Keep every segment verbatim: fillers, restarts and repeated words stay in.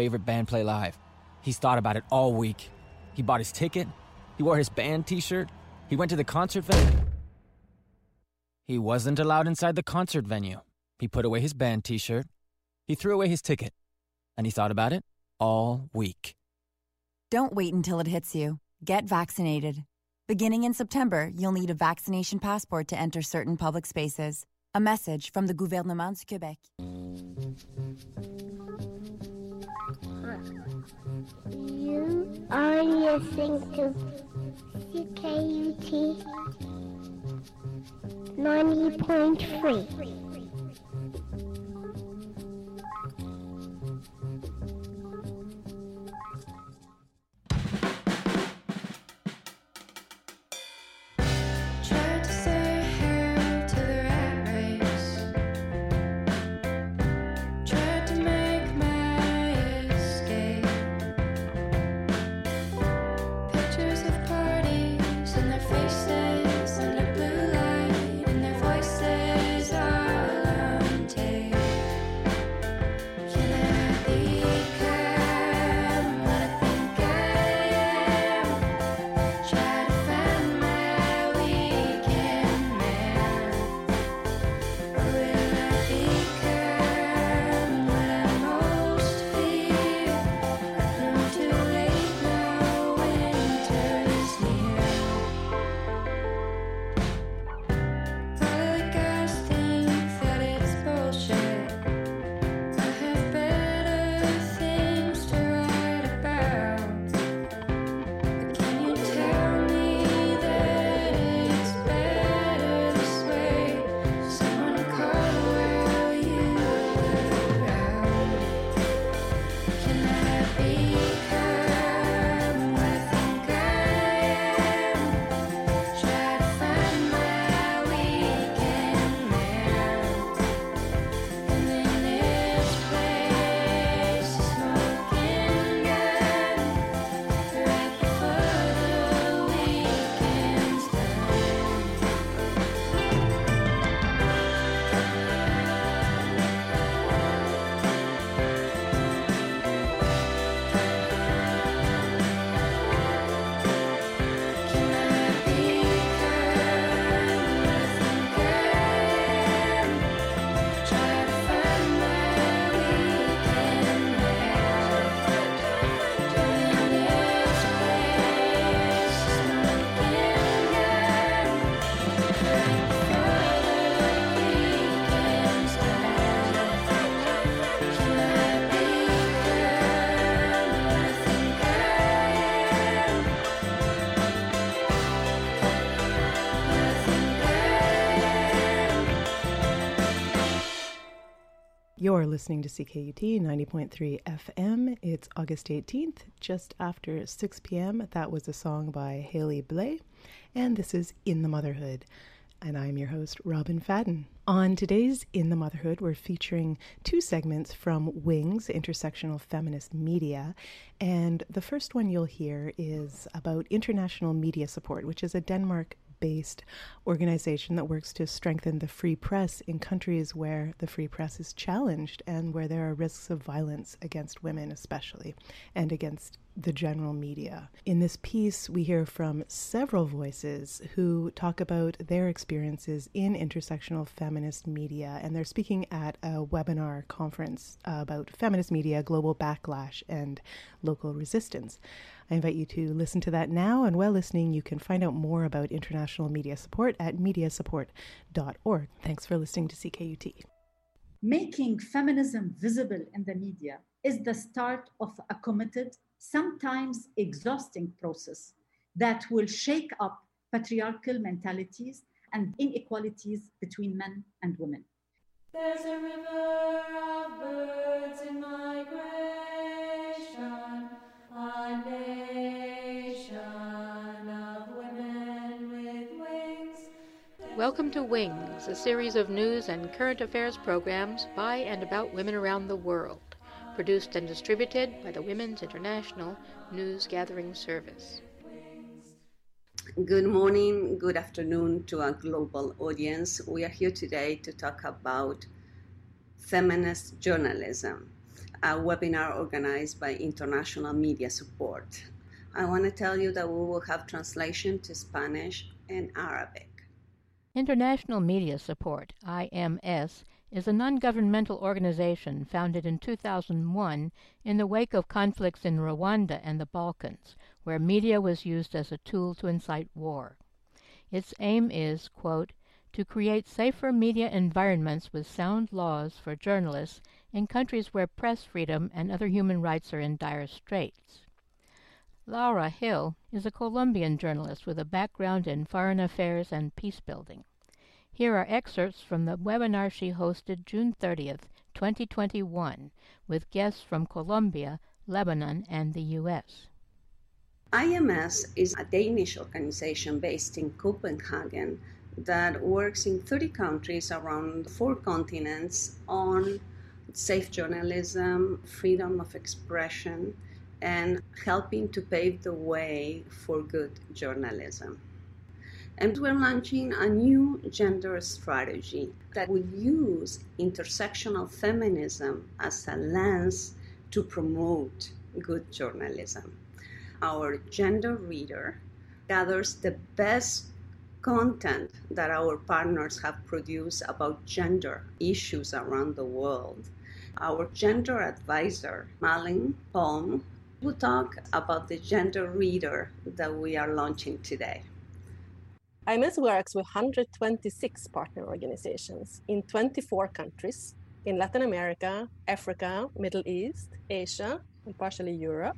favorite band play live. He's thought about it all week. He bought his ticket. He wore his band t-shirt. He went to the concert venue. He wasn't allowed inside the concert venue. He put away his band t-shirt. He threw away his ticket. And he thought about it all week. Don't wait until it hits you. Get vaccinated. Beginning in September, you'll need a vaccination passport to enter certain public spaces. A message from the Gouvernement du Québec. You are listening to C K U T ninety point three. You're listening to C K U T ninety point three F M. It's August eighteenth, just after six p.m. That was a song by Haley Blay, and this is In the Motherhood. And I'm your host, Robin Fadden. On today's In the Motherhood, we're featuring two segments from Wings, Intersectional Feminist Media. And the first one you'll hear is about International Media Support, which is a Denmark based organization that works to strengthen the free press in countries where the free press is challenged and where there are risks of violence against women especially, and against the general media. In this piece, we hear from several voices who talk about their experiences in intersectional feminist media, and they're speaking at a webinar conference about feminist media, global backlash, and local resistance. I invite you to listen to that now, and while listening, you can find out more about international media support at media support dot org. Thanks for listening to C K U T. Making feminism visible in the media is the start of a committed, sometimes exhausting process that will shake up patriarchal mentalities and inequalities between men and women. There's a river of birds in migration, a nation of women with wings. Welcome to Wings, a series of news and current affairs programs by and about women around the world, produced and distributed by the Women's International News Gathering Service. Good morning, good afternoon to our global audience. We are here today to talk about feminist journalism. a webinar organized by International Media Support. I want to tell you that we will have translation to Spanish and Arabic. International Media Support, I M S, is a non-governmental organization founded in two thousand one in the wake of conflicts in Rwanda and the Balkans, where media was used as a tool to incite war. Its aim is, quote, to create safer media environments with sound laws for journalists in countries where press freedom and other human rights are in dire straits. Laura Hill is a Colombian journalist with a background in foreign affairs and peacebuilding. Here are excerpts from the webinar she hosted June thirtieth, twenty twenty-one, with guests from Colombia, Lebanon, and the U S I M S is a Danish organization based in Copenhagen that works in thirty countries around four continents on safe journalism, freedom of expression, and helping to pave the way for good journalism. And we're launching a new gender strategy that will use intersectional feminism as a lens to promote good journalism. Our gender reader gathers the best content that our partners have produced about gender issues around the world. Our gender advisor, Malin Palm, will talk about the gender reader that we are launching today. I M S works with one hundred twenty-six partner organizations in twenty-four countries in Latin America, Africa, Middle East, Asia, and partially Europe.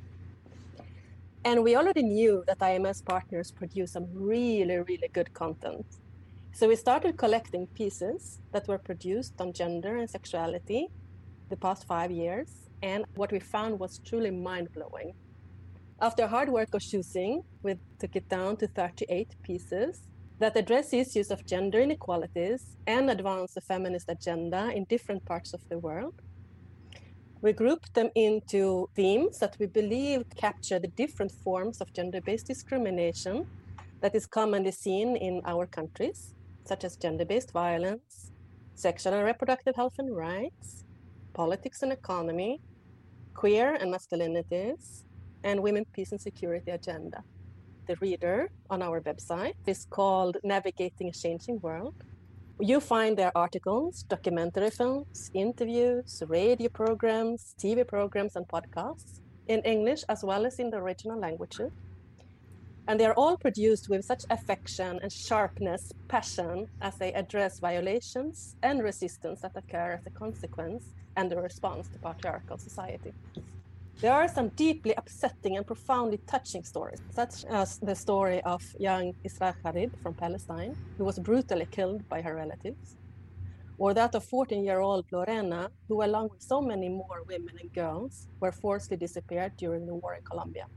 And we already knew that I M S partners produce some really, really good content. So we started collecting pieces that were produced on gender and sexuality the past five years. And what we found was truly mind-blowing. After hard work of choosing, we took it down to thirty-eight pieces that address issues of gender inequalities and advance the feminist agenda in different parts of the world. We grouped them into themes that we believe capture the different forms of gender-based discrimination that is commonly seen in our countries, such as gender-based violence, sexual and reproductive health and rights, politics and economy, queer and masculinities, and women, peace and security agenda. The reader on our website is called Navigating a Changing World. You find their articles, documentary films, interviews, radio programs, T V programs, and podcasts in English as well as in the original languages. And they are all produced with such affection and sharpness, passion, as they address violations and resistance that occur as a consequence and a response to patriarchal society. There are some deeply upsetting and profoundly touching stories, such as the story of young Isra Kharib from Palestine, who was brutally killed by her relatives, or that of fourteen-year-old Lorena, who along with so many more women and girls were forcibly disappeared during the war in Colombia.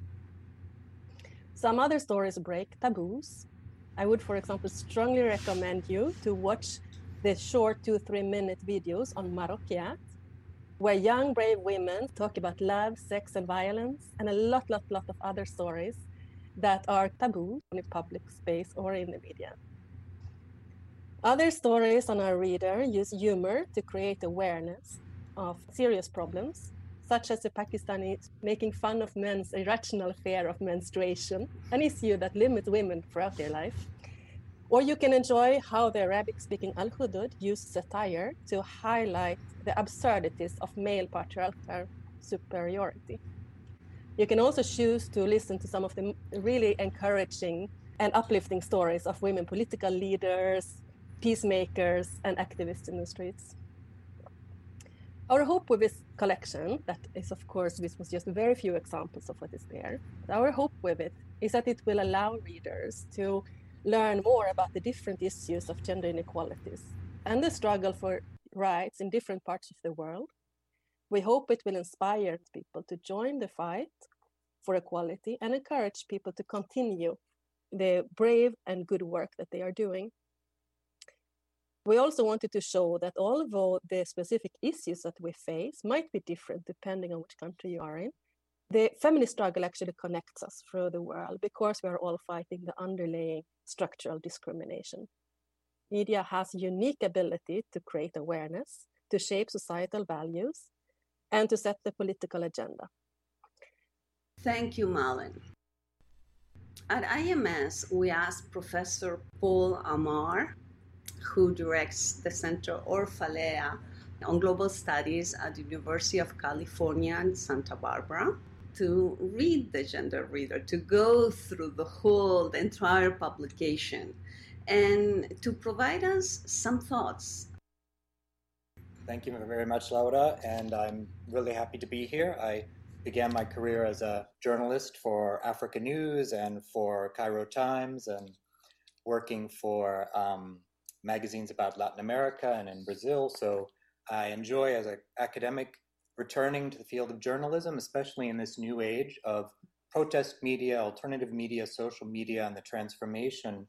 Some other stories break taboos. I would, for example, strongly recommend you to watch the short two, three minute videos on Marocchiat, where young, brave women talk about love, sex, and violence, and a lot, lot, lot of other stories that are taboo in the public space or in the media. Other stories on our reader use humor to create awareness of serious problems, such as the Pakistanis making fun of men's irrational fear of menstruation, an issue that limits women throughout their life. Or you can enjoy how the Arabic-speaking Al-Hudud use satire to highlight the absurdities of male patriarchal superiority. You can also choose to listen to some of the really encouraging and uplifting stories of women political leaders, peacemakers, and activists in the streets. Our hope with this collection, that is, of course, this was just very few examples of what is there. Our hope with it is that it will allow readers to learn more about the different issues of gender inequalities and the struggle for rights in different parts of the world. We hope it will inspire people to join the fight for equality and encourage people to continue the brave and good work that they are doing. We also wanted to show that although the specific issues that we face might be different depending on which country you are in, the feminist struggle actually connects us through the world because we are all fighting the underlying structural discrimination. Media has a unique ability to create awareness, to shape societal values, and to set the political agenda. Thank you, Malin. At I M S, we asked Professor Paul Amar, who directs the Center Orphalea on Global Studies at the University of California in Santa Barbara, to read the Gender Reader, to go through the whole, the entire publication, and to provide us some thoughts. Thank you very much, Laura, and I'm really happy to be here. I began my career as a journalist for Africa News and for Cairo Times, and working for um, magazines about Latin America and in Brazil. So I enjoy, as an academic, returning to the field of journalism, especially in this new age of protest media, alternative media, social media, and the transformation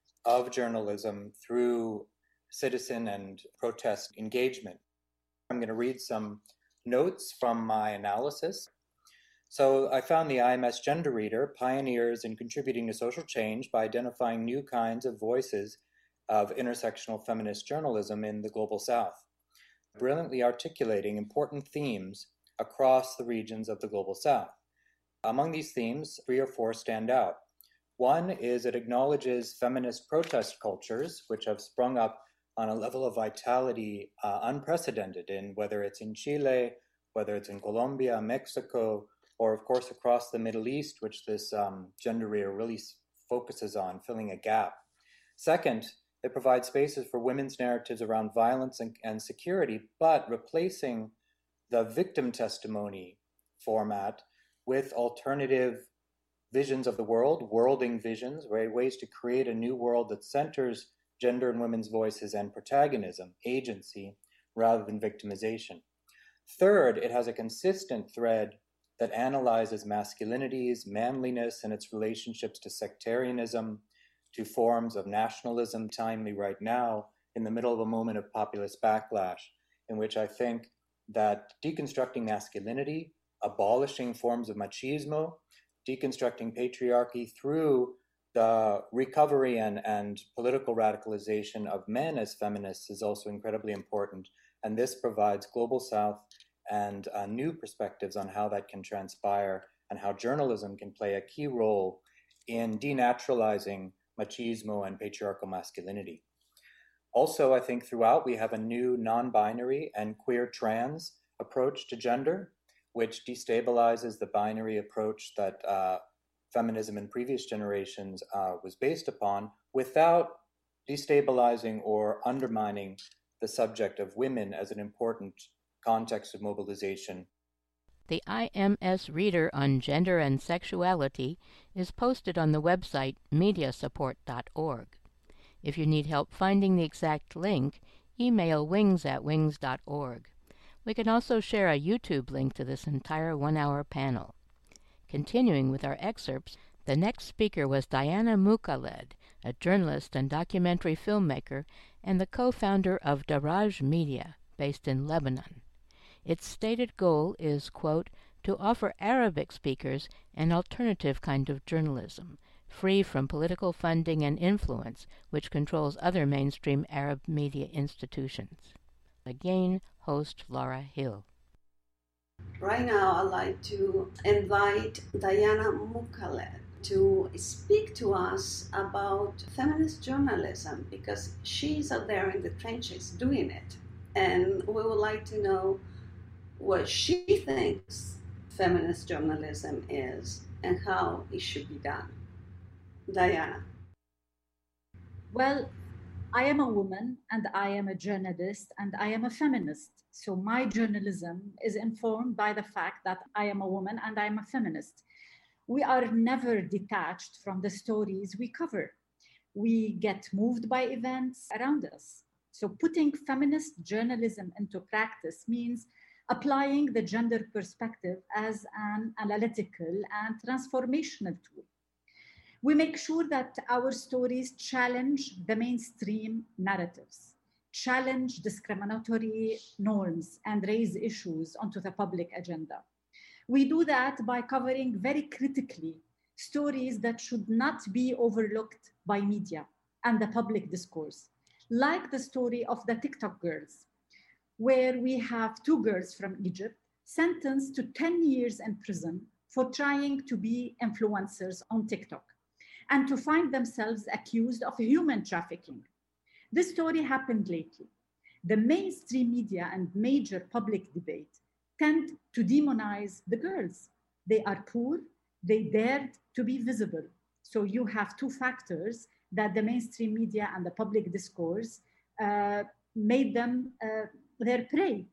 of journalism through citizen and protest engagement. I'm going to read some notes from my analysis. So I found the I M S Gender Reader pioneers in contributing to social change by identifying new kinds of voices of intersectional feminist journalism in the Global South, brilliantly articulating important themes across the regions of the Global South. Among these themes, three or four stand out. One is it acknowledges feminist protest cultures, which have sprung up on a level of vitality uh, unprecedented in whether it's in Chile, whether it's in Colombia, Mexico, or of course across the Middle East, which this um, Gender Reader really focuses on, filling a gap. Second, it provides spaces for women's narratives around violence and, and security, but replacing the victim testimony format with alternative visions of the world, worlding visions, right? Ways to create a new world that centers gender and women's voices and protagonism, agency, rather than victimization. Third, it has a consistent thread that analyzes masculinities, manliness, and its relationships to sectarianism, to forms of nationalism, timely right now, in the middle of a moment of populist backlash, in which I think that deconstructing masculinity, abolishing forms of machismo, deconstructing patriarchy through the recovery and, and political radicalization of men as feminists is also incredibly important. And this provides Global South and uh, new perspectives on how that can transpire and how journalism can play a key role in denaturalizing machismo and patriarchal masculinity. Also, I think throughout we have a new non-binary and queer trans approach to gender, which destabilizes the binary approach that uh, feminism in previous generations uh, was based upon, without destabilizing or undermining the subject of women as an important context of mobilization. The I M S Reader on Gender and Sexuality is posted on the website media support dot org. If you need help finding the exact link, email wings at wings dot org. We can also share a YouTube link to this entire one-hour panel. Continuing with our excerpts, the next speaker was Diana Mukhaled, a journalist and documentary filmmaker and the co-founder of Daraj Media, based in Lebanon. Its stated goal is, quote, to offer Arabic speakers an alternative kind of journalism, free from political funding and influence, which controls other mainstream Arab media institutions. Again, host Laura Hill. Right now, I'd like to invite Diana Mukhaled to speak to us about feminist journalism, because she's out there in the trenches doing it. And we would like to know what she thinks feminist journalism is and how it should be done. Diana. Well, I am a woman and I am a journalist and I am a feminist. So my journalism is informed by the fact that I am a woman and I am a feminist. We are never detached from the stories we cover. We get moved by events around us. So putting feminist journalism into practice means applying the gender perspective as an analytical and transformational tool. We make sure that our stories challenge the mainstream narratives, challenge discriminatory norms, and raise issues onto the public agenda. We do that by covering very critically stories that should not be overlooked by media and the public discourse, like the story of the TikTok girls, where we have two girls from Egypt sentenced to ten years in prison for trying to be influencers on TikTok and to find themselves accused of human trafficking. This story happened lately. The mainstream media and major public debate tend to demonize the girls. They are poor, they dared to be visible. So you have two factors that the mainstream media and the public discourse uh, made them uh, their prey.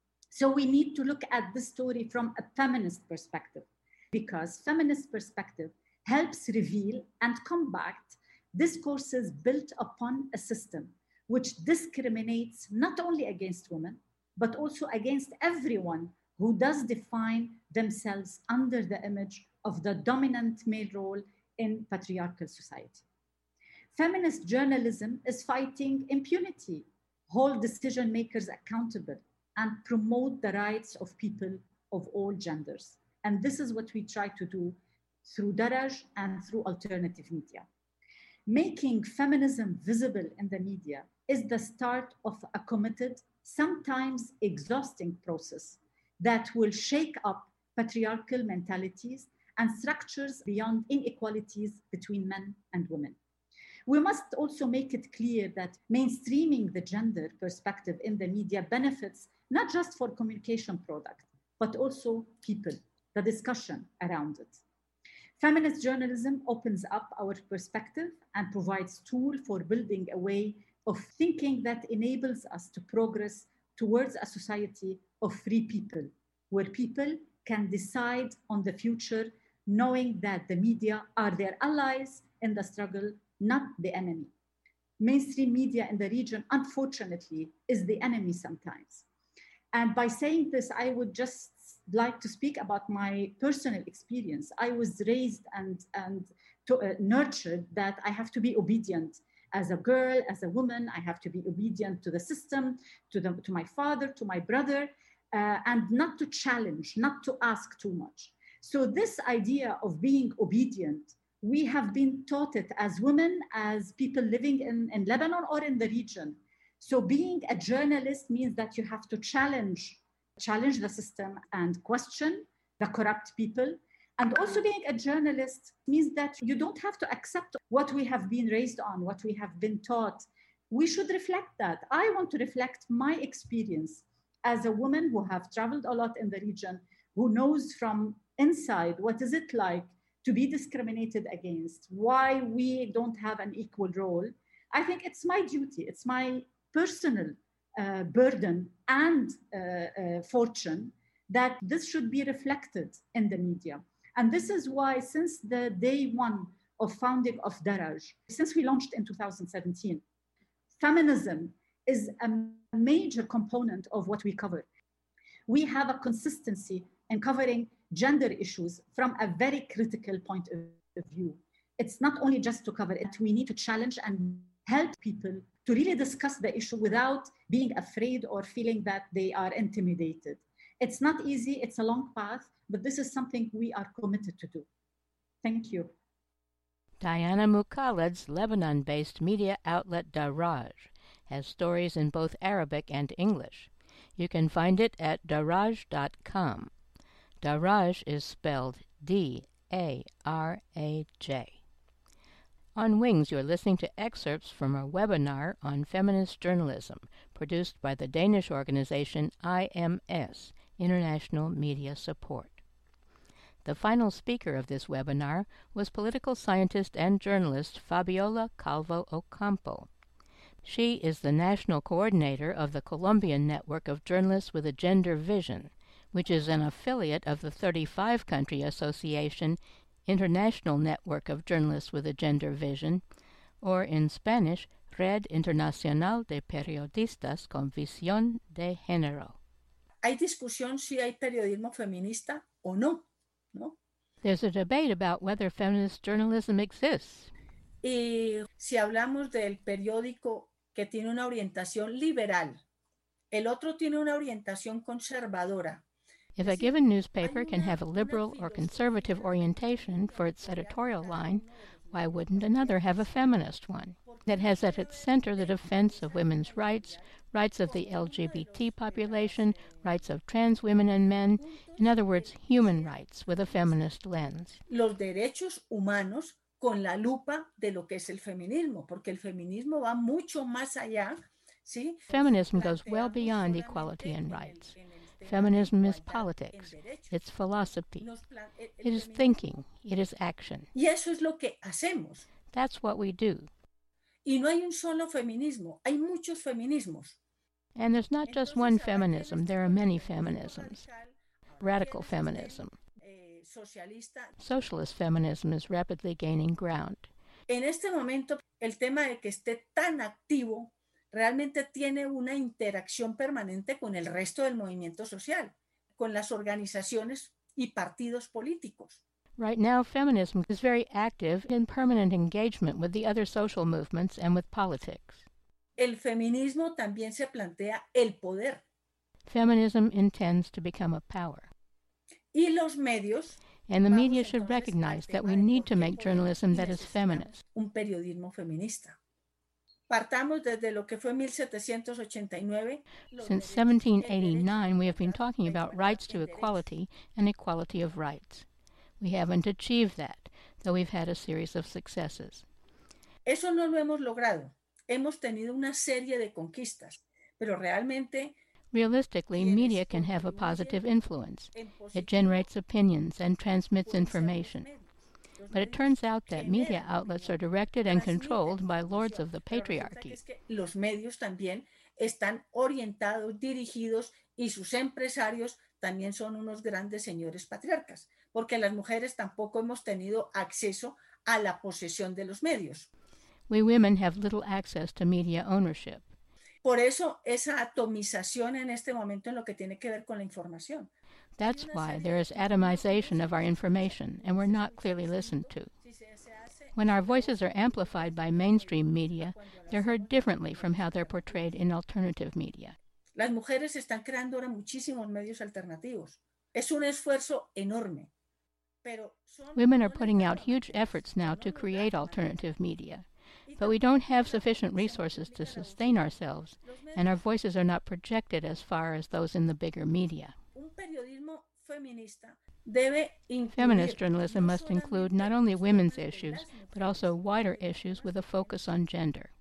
So we need to look at this story from a feminist perspective, because feminist perspective helps reveal and combat discourses built upon a system which discriminates not only against women, but also against everyone who does define themselves under the image of the dominant male role in patriarchal society. Feminist journalism is fighting impunity, hold decision makers accountable, and promote the rights of people of all genders. And this is what we try to do through Daraj and through alternative media. Making feminism visible in the media is the start of a committed, sometimes exhausting process that will shake up patriarchal mentalities and structures beyond inequalities between men and women. We must also make it clear that mainstreaming the gender perspective in the media benefits not just for communication product, but also people, the discussion around it. Feminist journalism opens up our perspective and provides tools for building a way of thinking that enables us to progress towards a society of free people, where people can decide on the future, knowing that the media are their allies in the struggle, not the enemy. Mainstream media in the region, unfortunately, is the enemy sometimes. And by saying this, I would just like to speak about my personal experience. I was raised and, and to, uh, nurtured that I have to be obedient as a girl, as a woman. I have to be obedient to the system, to, the, to my father, to my brother, uh, and not to challenge, not to ask too much. So this idea of being obedient, we have been taught it as women, as people living in, in Lebanon or in the region. So being a journalist means that you have to challenge challenge the system and question the corrupt people. And also being a journalist means that you don't have to accept what we have been raised on, what we have been taught. We should reflect that. I want to reflect my experience as a woman who have traveled a lot in the region, who knows from inside what is it like to be discriminated against, why we don't have an equal role. I think it's my duty, it's my personal Uh, burden and uh, uh, fortune that this should be reflected in the media. And this is why since the day one of founding of Daraj, since we launched in two thousand seventeen, feminism is a major component of what we cover. We have a consistency in covering gender issues from a very critical point of view. It's not only just to cover it, we need to challenge and help people to really discuss the issue without being afraid or feeling that they are intimidated. It's not easy, it's a long path, but this is something we are committed to do. Thank you. Diana Mukhaled's Lebanon-based media outlet Daraj has stories in both Arabic and English. You can find it at daraj dot com. Daraj is spelled D A R A J. On Wings, you're listening to excerpts from a webinar on feminist journalism produced by the Danish organization I M S, International Media Support. The final speaker of this webinar was political scientist and journalist Fabiola Calvo Ocampo. She is the national coordinator of the Colombian Network of Journalists with a Gender Vision, which is an affiliate of the thirty-five country association International Network of Journalists with a Gender Vision, or in Spanish, Red Internacional de Periodistas con Visión de Género. Hay discusión si hay periodismo feminista o no, ¿no? There's a debate about whether feminist journalism exists. Y si hablamos del periódico que tiene una orientación liberal, el otro tiene una orientación conservadora. If a given newspaper can have a liberal or conservative orientation for its editorial line, why wouldn't another have a feminist one? that has at its center the defense of women's rights, rights of the L G B T population, rights of trans women and men, in other words, human rights with a feminist lens. Los derechos humanos con la lupa de lo que es el feminismo, porque el feminismo va mucho más allá, ¿sí? Feminism goes well beyond equality and rights. Feminism is politics, it's philosophy, it is thinking, it is action. Y eso es lo que hacemos. That's what we do. Y no hay un solo feminismo, hay muchos feminismos. And there's not just one feminism, there are many feminisms. Radical feminism. Socialist feminism is rapidly gaining ground. En este momento, el tema de que esté tan activo realmente tiene una interacción permanente con el resto del movimiento social, con las organizaciones y partidos políticos. Right now, feminism is very active in permanent engagement with the other social movements and with politics. El feminismo también se plantea el poder. Feminism intends to become a power. Y los medios, and the media should recognize that we need to make journalism that is feminist. Un periodismo feminista. Partamos desde lo que fue mil setecientos ochenta y nueve. Since seventeen eighty-nine, we have been talking about rights to equality and equality of rights. We haven't achieved that, though we've had a series of successes. Eso no lo hemos logrado. Hemos tenido una serie de conquistas, pero realmente Realistically, media can have a positive influence. It generates opinions and transmits information. But it turns out that media outlets are directed and controlled by lords of the patriarchy. Los medios también están orientados, dirigidos, y sus empresarios también son unos grandes señores patriarcas, porque las mujeres tampoco hemos tenido acceso a la posesión de los medios. We women have little access to media ownership. Por eso, esa atomización en este momento en lo que tiene que ver con la información. That's why there is atomization of our information, and we're not clearly listened to. When our voices are amplified by mainstream media, they're heard differently from how they're portrayed in alternative media. Las mujeres están creando ahora muchísimos medios alternativos. Es un esfuerzo enorme. Pero Women are putting out huge efforts now to create alternative media. But we don't have sufficient resources to sustain ourselves, and our voices are not projected as far as those in the bigger media. Feminist journalism must include not only women's issues, but also wider issues with a focus on gender.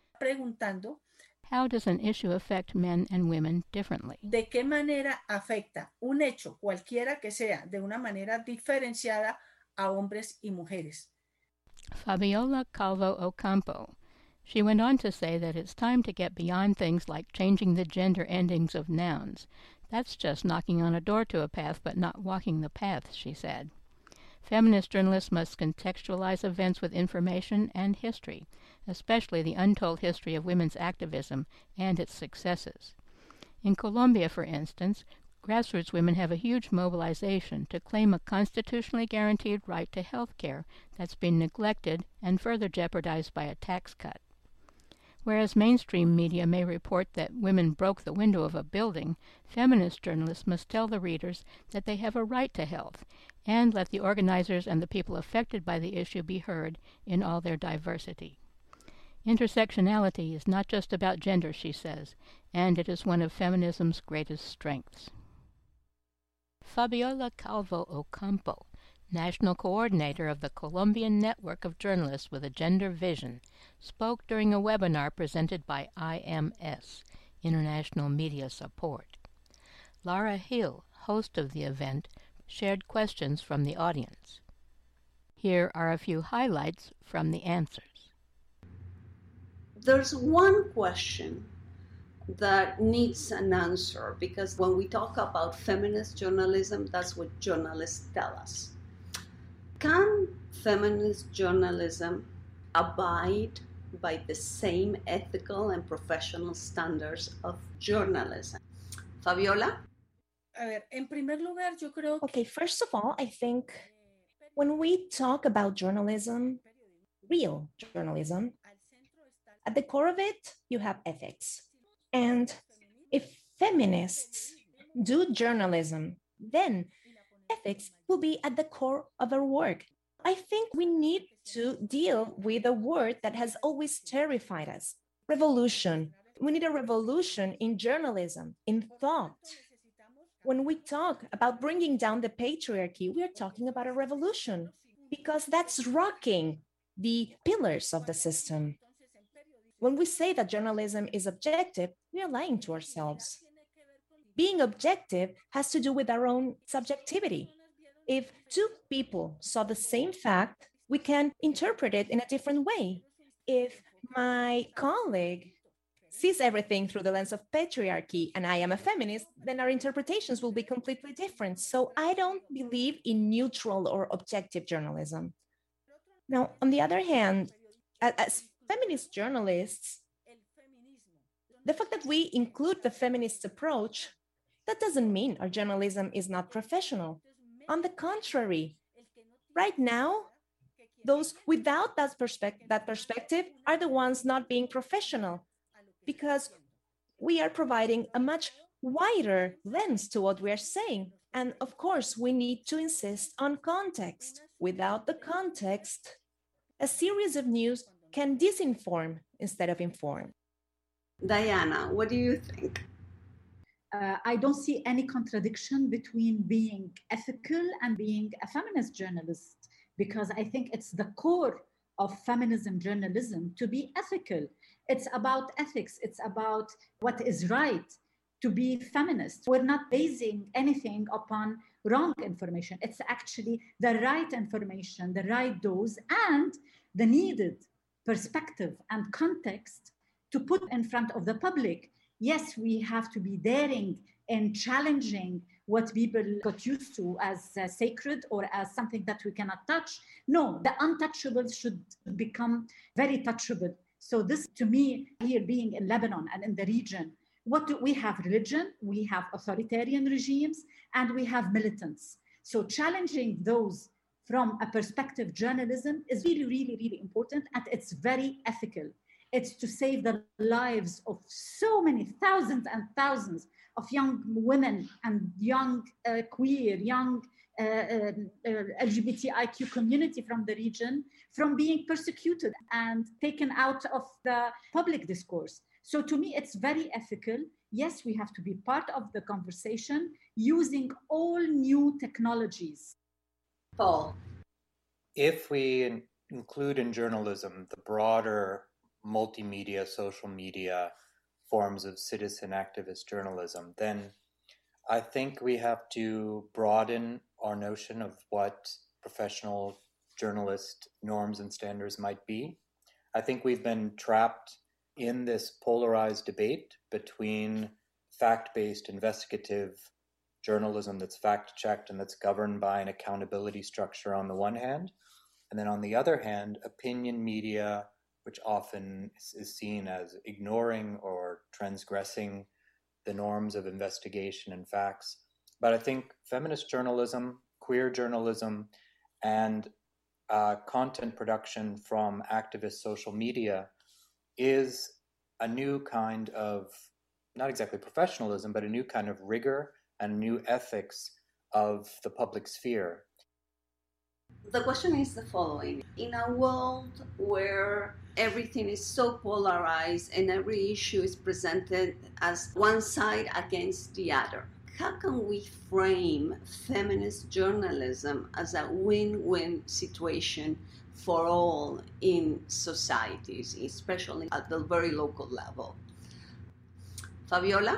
How does an issue affect men and women differently? ¿De qué manera afecta un hecho, cualquiera que sea, de una manera diferenciada a hombres y mujeres? Fabiola Calvo Ocampo. She went on to say that it's time to get beyond things like changing the gender endings of nouns. That's just knocking on a door to a path but not walking the path, she said. Feminist journalists must contextualize events with information and history, especially the untold history of women's activism and its successes. In Colombia, for instance, grassroots women have a huge mobilization to claim a constitutionally guaranteed right to health care that's been neglected and further jeopardized by a tax cut. Whereas mainstream media may report that women broke the window of a building, feminist journalists must tell the readers that they have a right to health, and let the organizers and the people affected by the issue be heard in all their diversity. Intersectionality is not just about gender, she says, and it is one of feminism's greatest strengths. Fabiola Calvo Ocampo, National Coordinator of the Colombian Network of Journalists with a Gender Vision, spoke during a webinar presented by I M S, International Media Support. Lara Hill, host of the event, shared questions from the audience. Here are a few highlights from the answers. There's one question that needs an answer, because when we talk about feminist journalism, that's what journalists tell us. Can feminist journalism abide by the same ethical and professional standards of journalism? Fabiola? A ver, en primer lugar, yo creo Okay, first of all, I think when we talk about journalism, real journalism, at the core of it, you have ethics. And if feminists do journalism, then ethics will be at the core of our work. I think we need to deal with a word that has always terrified us: revolution. We need a revolution in journalism, in thought. When we talk about bringing down the patriarchy, we are talking about a revolution because that's rocking the pillars of the system. When we say that journalism is objective, we are lying to ourselves. Being objective has to do with our own subjectivity. If two people saw the same fact, we can interpret it in a different way. If my colleague sees everything through the lens of patriarchy and I am a feminist, then our interpretations will be completely different. So I don't believe in neutral or objective journalism. Now, on the other hand, as feminist journalists, the fact that we include the feminist approach, that doesn't mean our journalism is not professional. On the contrary, right now, those without that, perspective, that perspective are the ones not being professional, because we are providing a much wider lens to what we are saying. And of course, we need to insist on context. Without the context, a series of news can disinform instead of inform. Diana, what do you think? Uh, I don't see any contradiction between being ethical and being a feminist journalist, because I think it's the core of feminism journalism to be ethical. It's about ethics. It's about what is right to be feminist. We're not basing anything upon wrong information. It's actually the right information, the right dose, and the needed perspective and context to put in front of the public. Yes, we have to be daring in challenging what people got used to as uh, sacred or as something that we cannot touch. No, the untouchable should become very touchable. So this, to me, here being in Lebanon and in the region, what do we have? Religion, we have authoritarian regimes, and we have militants. So challenging those from a perspective journalism is really, really, really important, and it's very ethical. It's to save the lives of so many thousands and thousands of young women and young uh, queer, young uh, uh, L G B T I Q community from the region from being persecuted and taken out of the public discourse. So to me, it's very ethical. Yes, we have to be part of the conversation using all new technologies. Paul? If we include in journalism the broader multimedia, social media forms of citizen activist journalism, then I think we have to broaden our notion of what professional journalist norms and standards might be. I think we've been trapped in this polarized debate between fact-based investigative journalism that's fact-checked and that's governed by an accountability structure on the one hand, and then on the other hand, opinion media, which often is seen as ignoring or transgressing the norms of investigation and facts. But I think feminist journalism, queer journalism, and uh, content production from activist social media is a new kind of, not exactly professionalism, but a new kind of rigor and new ethics of the public sphere. The question is the following. In a world where everything is so polarized and every issue is presented as one side against the other, how can we frame feminist journalism as a win-win situation for all in societies, especially at the very local level? Fabiola?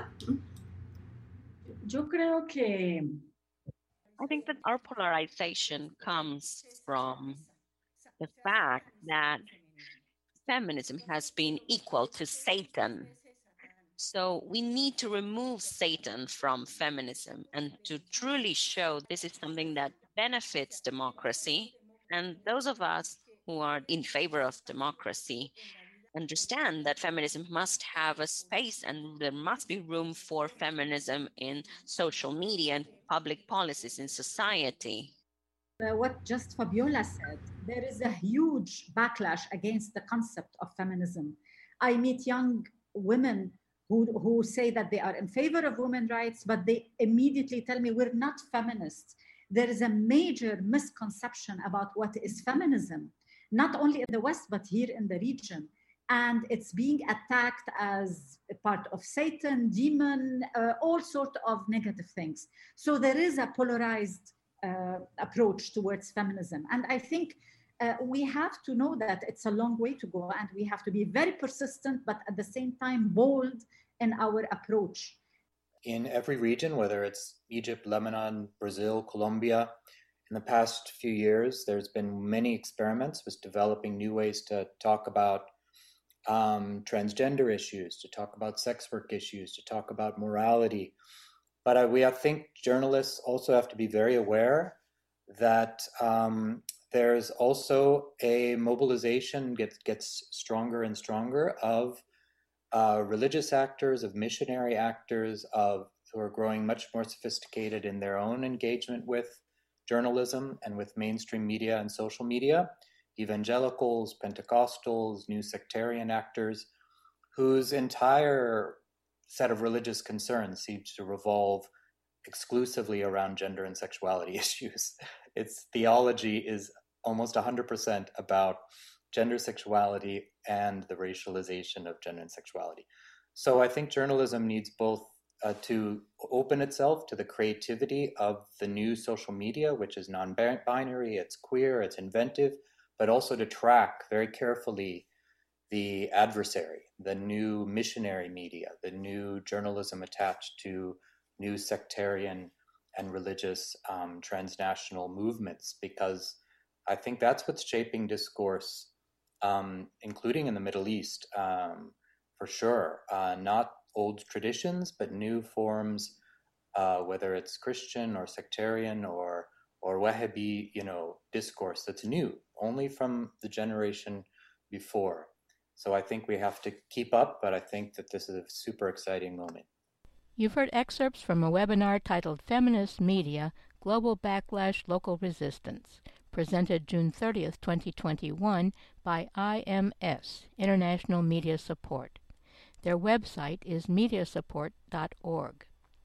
Yo creo que I think that our polarization comes from the fact that feminism has been equal to Satan. So we need to remove Satan from feminism and to truly show this is something that benefits democracy. And those of us who are in favor of democracy understand that feminism must have a space and there must be room for feminism in social media and public policies in society. Uh, what just Fabiola said, there is a huge backlash against the concept of feminism. I meet young women who, who say that they are in favor of women's rights, but they immediately tell me we're not feminists. there is a major misconception about what is feminism, not only in the West, but here in the region. And it's being attacked as a part of Satan, demon, uh, all sorts of negative things. So there is a polarized uh, approach towards feminism. And I think uh, we have to know that it's a long way to go, and we have to be very persistent, but at the same time bold in our approach. In every region, whether it's Egypt, Lebanon, Brazil, Colombia, in the past few years, there's been many experiments with developing new ways to talk about um, transgender issues, to talk about sex work issues, to talk about morality. But I, we, I think journalists also have to be very aware that um, there's also a mobilization gets gets stronger and stronger of uh, religious actors, of missionary actors, of who are growing much more sophisticated in their own engagement with journalism and with mainstream media and social media, evangelicals, Pentecostals, new sectarian actors, whose entire set of religious concerns seems to revolve exclusively around gender and sexuality issues. Its theology is almost one hundred percent about gender, sexuality, and the racialization of gender and sexuality. So I think journalism needs both uh, to open itself to the creativity of the new social media, which is non-binary, it's queer, it's inventive, but also to track very carefully the adversary, the new missionary media, the new journalism attached to new sectarian and religious um, transnational movements, because I think that's what's shaping discourse, um, including in the Middle East, um, for sure. Uh, not old traditions, but new forms, uh, whether it's Christian or sectarian or or Wahhabi, you know, discourse that's new, only from the generation before. So I think we have to keep up, but I think that this is a super exciting moment. You've heard excerpts from a webinar titled Feminist Media, Global Backlash, Local Resistance, presented June thirtieth, twenty twenty-one by I M S, International Media Support. Their website is media support dot org.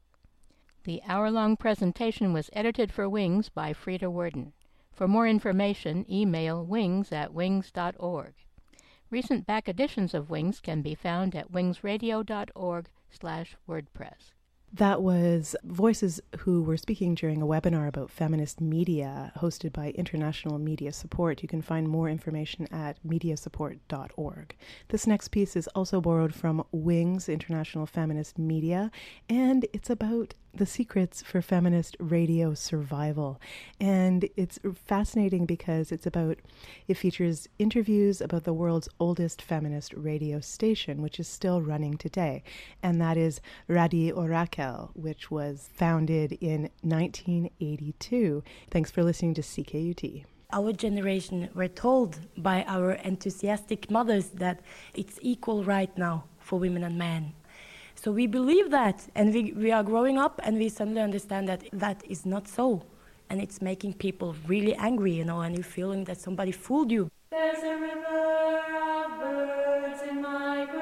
The hour-long presentation was edited for Wings by Frida Worden. For more information, email wings at wings dot org. Recent back editions of Wings can be found at wings radio dot org slash wordpress. That was voices who were speaking during a webinar about feminist media hosted by International Media Support. You can find more information at media support dot org. This next piece is also borrowed from Wings, International Feminist Media, and it's about the secrets for feminist radio survival. And it's fascinating because it's about, it features interviews about the world's oldest feminist radio station, which is still running today. And that is Radio Raquel, which was founded in nineteen eighty-two. Thanks for listening to C K U T. Our generation were told by our enthusiastic mothers that it's equal right now for women and men. So we believe that, and we, we are growing up, and we suddenly understand that that is not so. And it's making people really angry, you know, and you're feeling that somebody fooled you. There's a river of birds in migration,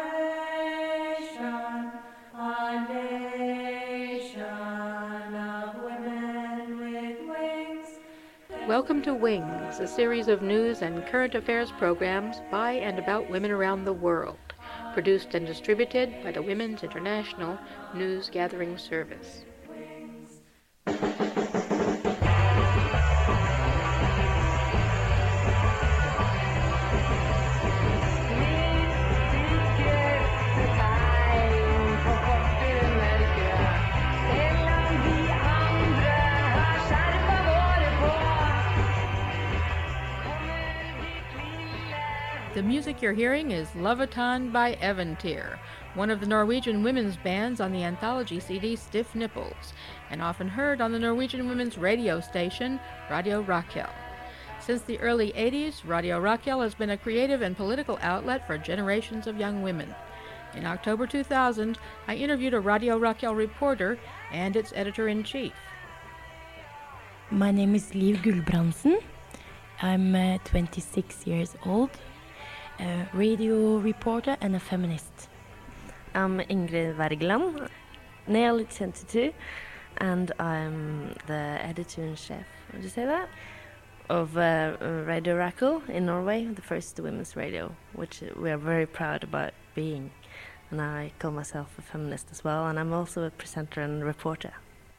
a nation of women with wings. Welcome to Wings, a series of news and current affairs programs by and about women around the world, produced and distributed by the Women's International News Gathering Service. The music you're hearing is Levitan by Eventyr, one of the Norwegian women's bands on the anthology C D Stiff Nipples, and often heard on the Norwegian women's radio station, Radio Raquel. Since the early eighties, Radio Raquel has been a creative and political outlet for generations of young women. In October two thousand, I interviewed a Radio Raquel reporter and its editor-in-chief. My name is Liv Gulbrandsen. I'm uh, twenty-six years old, a radio reporter and a feminist. I'm Ingrid Wergeland, nearly twenty-two. and I'm the editor-in-chief, would you say that? Of uh, Radio Rakel in Norway, the first women's radio, which we are very proud about being. And I call myself a feminist as well, and I'm also a presenter and reporter.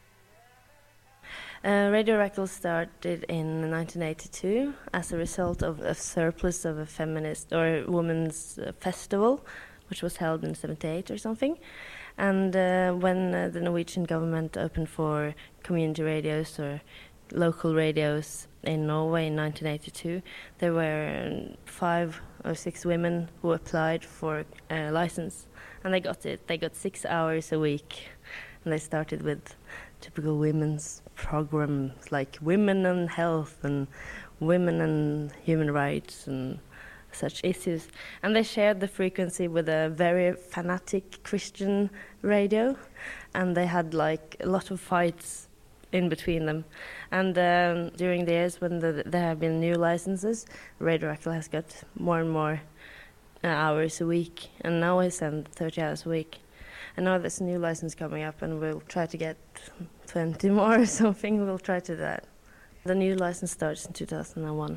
Uh, Radio Rakel started in nineteen eighty-two as a result of a surplus of a feminist or women's uh, festival, which was held in seventy-eight or something. And uh, when uh, the Norwegian government opened for community radios or local radios in Norway in nineteen eighty-two, there were five or six women who applied for a license, and they got it. They got six hours a week, and they started with typical women's programs like women and health and women and human rights and such issues. And they shared the frequency with a very fanatic Christian radio, and they had like a lot of fights in between them. And um, during the years when the, there have been new licenses, Radio Rakel has got more and more uh, hours a week, and now we send thirty hours a week. And now there's a new license coming up, and we'll try to get twenty more or something. We'll try to do that. The new license starts in two thousand one.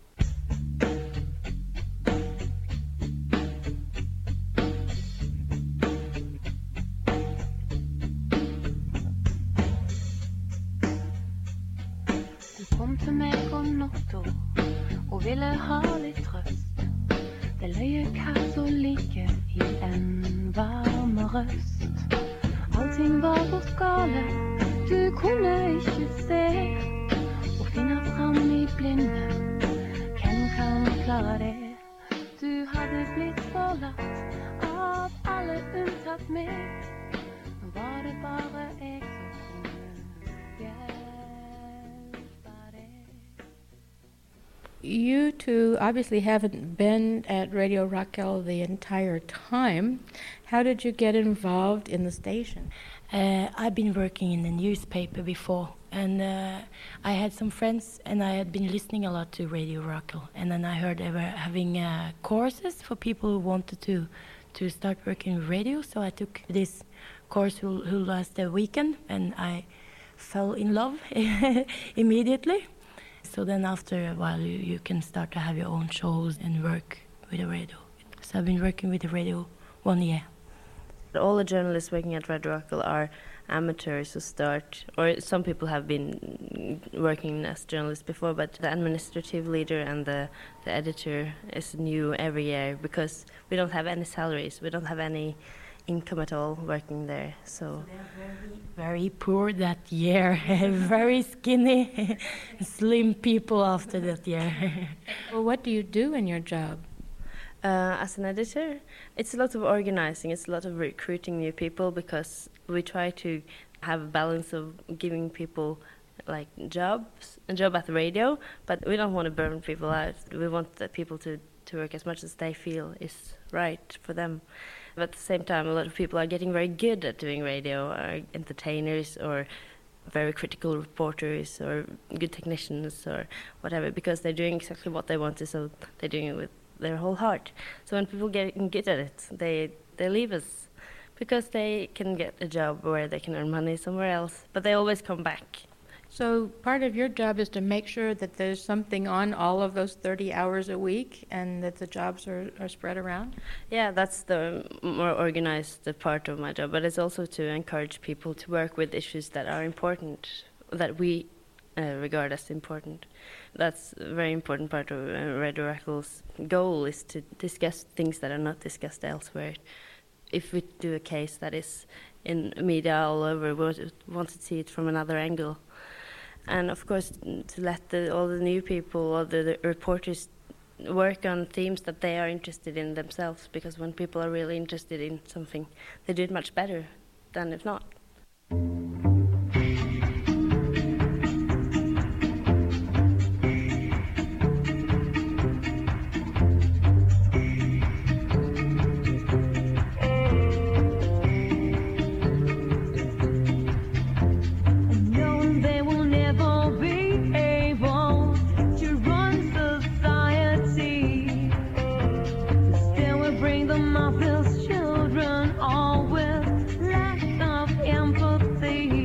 Til meg om natta og ville ha litt trøst. Det løye katolike i en varme røst. Allting var gått gale, du kunne ikke se. Og finne fram i blinde, hvem kan klare det? Du hadde blitt forlatt av alle unntatt meg. Nå var det bare jeg som kunne hjelpe. You two obviously haven't been at Radio Rakel the entire time. How did you get involved in the station? Uh, I've been working in the newspaper before, and uh, I had some friends, and I had been listening a lot to Radio Rakel. And then I heard they were having uh, courses for people who wanted to to start working with radio. So I took this course who, who lasted a weekend, and I fell in love immediately. So then after a while you, you can start to have your own shows and work with the radio. So I've been working with the radio one year. All the journalists working at Radio Rakel are amateurs who start, or some people have been working as journalists before, but the administrative leader and the, the editor is new every year because we don't have any salaries, we don't have any income at all working there. So they're very, very poor that year, very skinny, slim people after that year. Well, what do you do in your job? Uh, as an editor, it's a lot of organizing, it's a lot of recruiting new people because we try to have a balance of giving people like jobs, a job at the radio, but we don't want to burn people out. We want the people to, to work as much as they feel is right for them. But at the same time, a lot of people are getting very good at doing radio, are entertainers or very critical reporters or good technicians or whatever, because they're doing exactly what they want to, so they're doing it with their whole heart. So when people get good at it, they, they leave us because they can get a job where they can earn money somewhere else, but they always come back. So part of your job is to make sure that there's something on all of those thirty hours a week and that the jobs are, are spread around? Yeah, that's the more organized part of my job, but it's also to encourage people to work with issues that are important, that we uh, regard as important. That's a very important part of uh, Radio Rakel's goal, is to discuss things that are not discussed elsewhere. If we do a case that is in media all over, we want to see it from another angle. And of course, to let the, all the new people or the, the reporters work on themes that they are interested in themselves, because when people are really interested in something, they do it much better than if not. Children all with lack of empathy.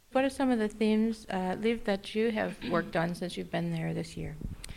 What are some of the themes, uh, Liv, that you have worked on since you've been there this year?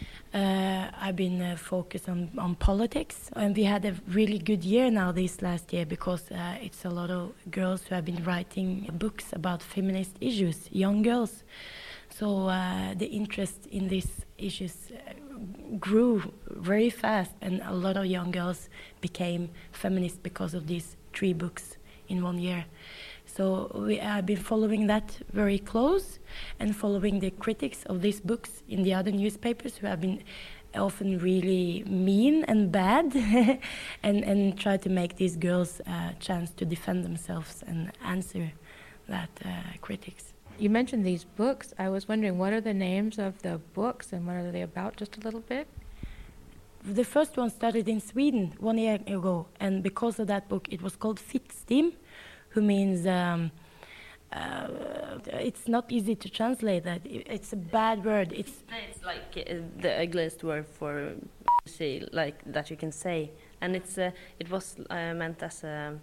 Uh, I've been uh, focused on, on politics, and we had a really good year now this last year because uh, it's a lot of girls who have been writing books about feminist issues, young girls. So uh, the interest in these issues uh, grew very fast, and a lot of young girls became feminists because of these three books in one year. So we have been following that very close and following the critics of these books in the other newspapers who have been often really mean and bad and, and try to make these girls a uh, chance to defend themselves and answer that uh, critics. You mentioned these books. I was wondering, what are the names of the books and what are they about, just a little bit? The first one started in Sweden one year ago, and because of that book it was called Fittstim, who means, um, uh, it's not easy to translate that. It's a bad word. It's, it's like uh, the ugliest word for see, like that you can say. And it's uh, it was uh, meant as a,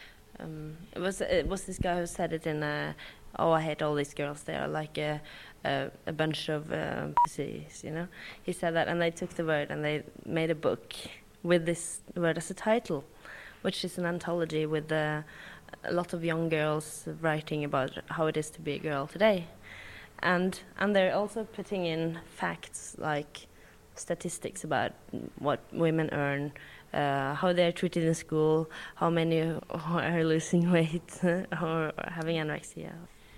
um, it was it was this guy who said it in a, oh, I hate all these girls, they are like a, a, a bunch of uh, pussies, you know. He said that, and they took the word and they made a book with this word as a title, which is an anthology with uh, a lot of young girls writing about how it is to be a girl today. And and they're also putting in facts like statistics about what women earn, uh, how they're treated in school, how many are losing weight or having anorexia.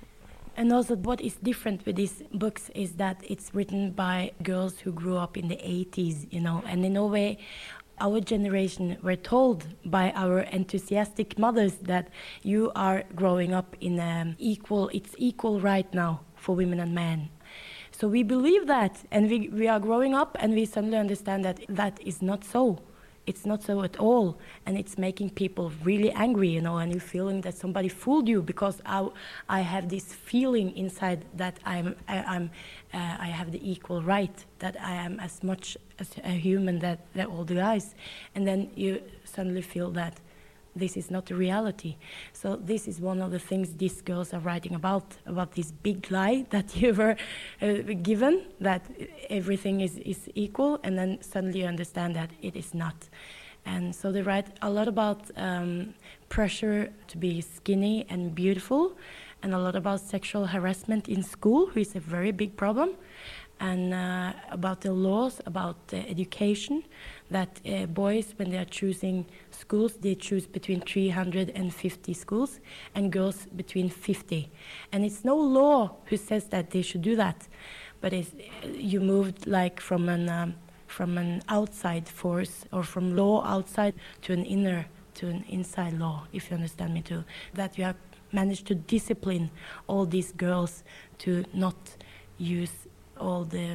And also what is different with these books is that it's written by girls who grew up in the eighties, you know, and in a way our generation were told by our enthusiastic mothers that you are growing up in um, equal, it's equal right now for women and men. So we believe that, and we, we are growing up and we suddenly understand that that is not so. It's not so at all, and it's making people really angry, you know, and you're feeling that somebody fooled you because I, I have this feeling inside that I'm, I, I'm, uh, I have the equal right, that I am as much as a human that, that all the guys, and then you suddenly feel that this is not the reality. So this is one of the things these girls are writing about, about this big lie that you were uh, given, that everything is, is equal, and then suddenly you understand that it is not. And so they write a lot about um, pressure to be skinny and beautiful, and a lot about sexual harassment in school, which is a very big problem, and uh, about the laws, about uh, education, that uh, boys, when they are choosing schools, they choose between three hundred fifty schools, and girls between fifty. And it's no law who says that they should do that, but it's, you moved like from an um, from an outside force or from law outside to an inner, to an inside law, if you understand me too. That you have managed to discipline all these girls to not use all the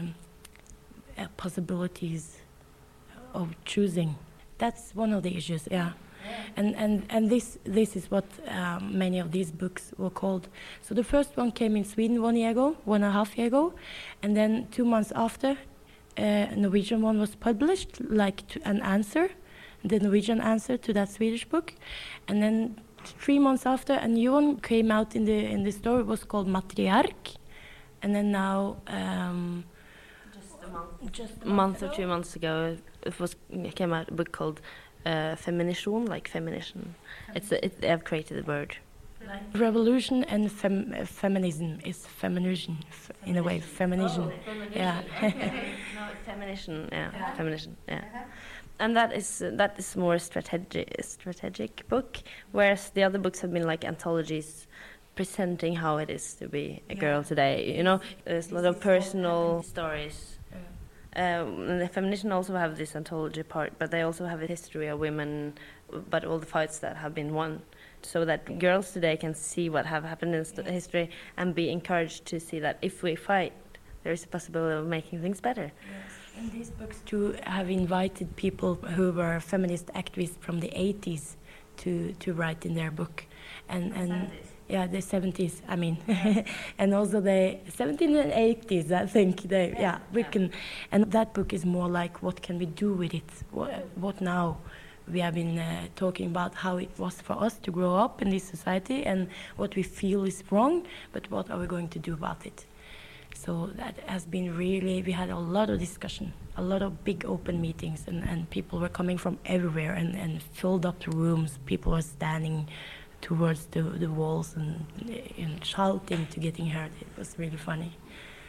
uh, possibilities of choosing. That's one of the issues, yeah. And and and this this is what um, many of these books were called. So the first one came in Sweden one year ago, one and a half year ago, and then two months after, uh, a Norwegian one was published, like to an answer, the Norwegian answer to that Swedish book, and then three months after, a new one came out in the in the store. It was called Matriark, and then now. Um, just a month, just a month or two months ago, it was it came out a book called uh, Feminisjon, like feminism. It's a, it, they have created the word. Revolution and fem, uh, feminism is feminism, f in a way, feminism. Oh, feminism. Yeah. No, feminism. Yeah, yeah. Feminism. Yeah. And that is uh, that is more strategic strategic book, whereas the other books have been like anthologies, presenting how it is to be a girl yeah. today. You know, there's a lot of personal stories. Um, and the Feminism also have this anthology part, but they also have a history of women, but all the fights that have been won, so that girls today can see what have happened in st- history and be encouraged to see that if we fight, there is a possibility of making things better. Yes. And these books too have invited people who were feminist activists from the eighties to, to write in their book, and and. Yeah, the seventies, I mean, and also the seventies and eighties, I think, they, yeah, we can, and that book is more like, what can we do with it, what, what now, we have been uh, talking about how it was for us to grow up in this society and what we feel is wrong, but what are we going to do about it. So that has been really, we had a lot of discussion, a lot of big open meetings, and, and people were coming from everywhere and, and filled up the rooms. People were standing towards the, the walls and, and shouting to getting heard. It was really funny.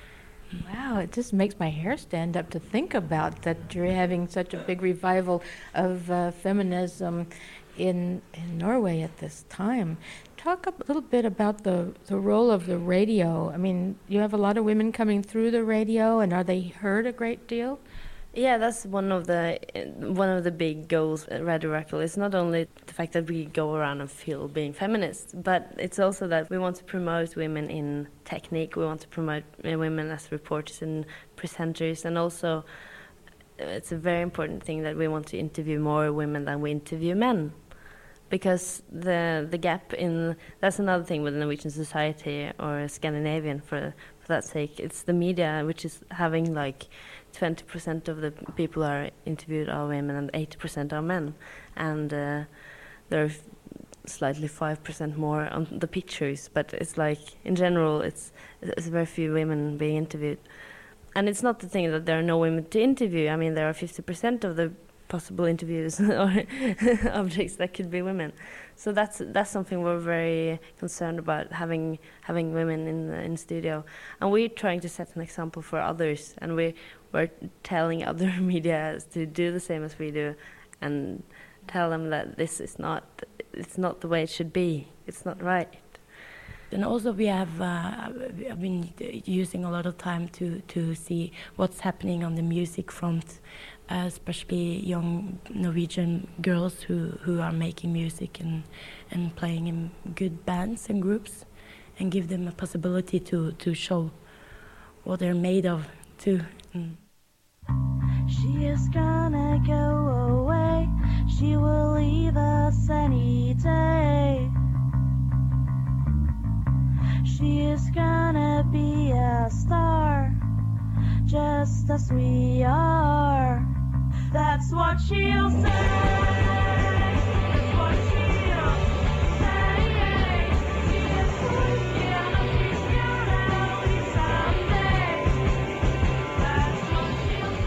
Wow, it just makes my hair stand up to think about that you're having such a big revival of uh, feminism in in Norway at this time. Talk a little bit about the, the role of the radio. I mean, you have a lot of women coming through the radio, and are they heard a great deal? Yeah, that's one of the one of the big goals at Radio Rakel. It's not only the fact that we go around and feel being feminists, but it's also that we want to promote women in technique. We want to promote women as reporters and presenters, and also it's a very important thing that we want to interview more women than we interview men, because the the gap in that's another thing with the Norwegian society or Scandinavian for for that sake. It's the media which is having like twenty percent of the people are interviewed are women and eighty percent are men, and uh, there are slightly five percent more on the pictures, but it's like in general it's it's very few women being interviewed. And it's not the thing that there are no women to interview. I mean, there are fifty percent of the possible interviews or objects that could be women. So that's that's something we're very concerned about, having having women in the in studio. And we're trying to set an example for others, and we we're telling other media to do the same as we do, and tell them that this is not it's not the way it should be. It's not right. And also we have uh, I've been using a lot of time to, to see what's happening on the music front, uh, especially young Norwegian girls who, who are making music and, and playing in good bands and groups, and give them a possibility to, to show what they're made of too. Mm. She is gonna go away, she will leave us any day. She is gonna be a star, just as we are. That's what she'll say. That's what she'll say. She is working and she's gonna leave someday. That's what she'll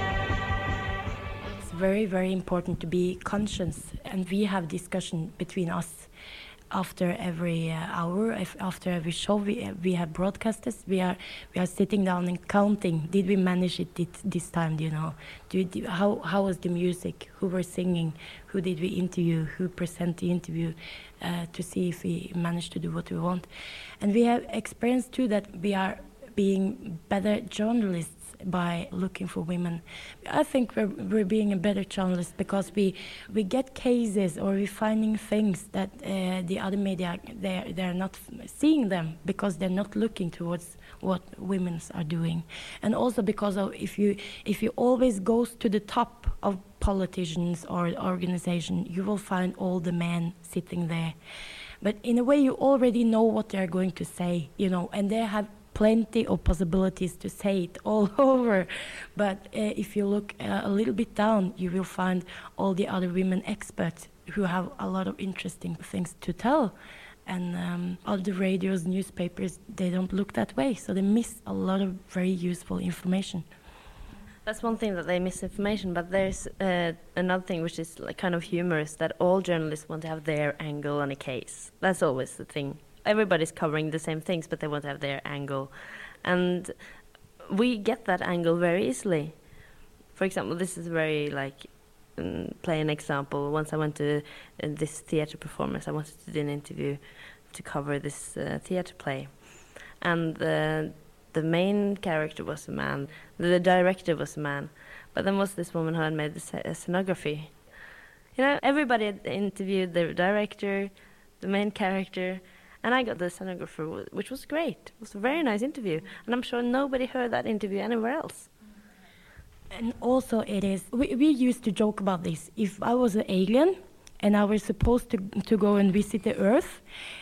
say. It's very, very important to be conscious, and we have discussion between us. After every uh, hour, if after every show, we uh, we have broadcasters. We are we are sitting down and counting. Did we manage it this, this time? Do you know? Do we, do, how how was the music? Who were singing? Who did we interview? Who present the interview? Uh, to see if we managed to do what we want. And we have experienced too that we are being better journalists by looking for women. I think we're, we're being a better journalist because we we get cases or we're finding things that uh, the other media, they're, they're not seeing them because they're not looking towards what women are doing. And also because of if you if you always goes to the top of politicians or organization, you will find all the men sitting there. But in a way you already know what they're going to say, you know, and they have plenty of possibilities to say it all over. But uh, if you look uh, a little bit down, you will find all the other women experts who have a lot of interesting things to tell. And um, all the radios, newspapers, they don't look that way. So they miss a lot of very useful information. That's one thing, that they miss information, but there's uh, another thing which is like kind of humorous, that all journalists want to have their angle on a case. That's always the thing. Everybody's covering the same things, but they want to have their angle. And we get that angle very easily. For example, this is very, like, um, play an example. Once I went to uh, this theater performance, I wanted to do an interview to cover this uh, theater play. And the, the main character was a man. The director was a man. But then was this woman who had made the scenography. You know, everybody had interviewed the director, the main character, and I got the stenographer, which was great. It was a very nice interview. And I'm sure nobody heard that interview anywhere else. And also it is, we, we used to joke about this. If I was an alien and I was supposed to, to go and visit the Earth,